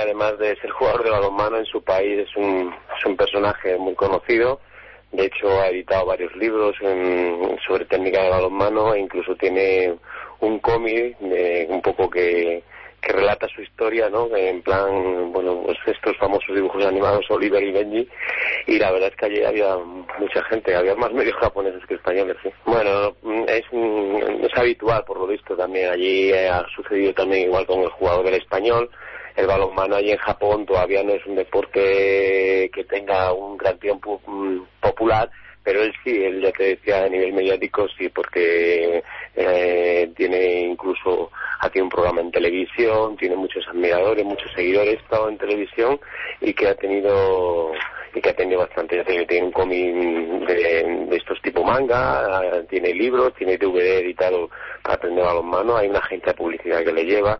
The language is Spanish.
además de ser jugador de balonmano en su país, es un personaje muy conocido. De hecho, ha editado varios libros sobre técnica de balonmano e incluso tiene un cómic un poco que relata su historia, ¿no? En plan, bueno, pues estos famosos dibujos animados, Oliver y Benji, y la verdad es que allí había mucha gente, había más medios japoneses que españoles, sí. Bueno, es habitual, por lo visto, también allí ha sucedido también igual con el jugador del Español. El balonmano allí en Japón todavía no es un deporte que tenga un gran tiempo popular, pero él sí, él ya te decía a nivel mediático sí, porque tiene incluso, ha tenido un programa en televisión, tiene muchos admiradores, muchos seguidores, ha estado en televisión y que ha tenido bastante, ya tiene un cómic de estos tipo manga, tiene libros, tiene DVD editado para aprender balonmano, hay una agencia de publicidad que le lleva.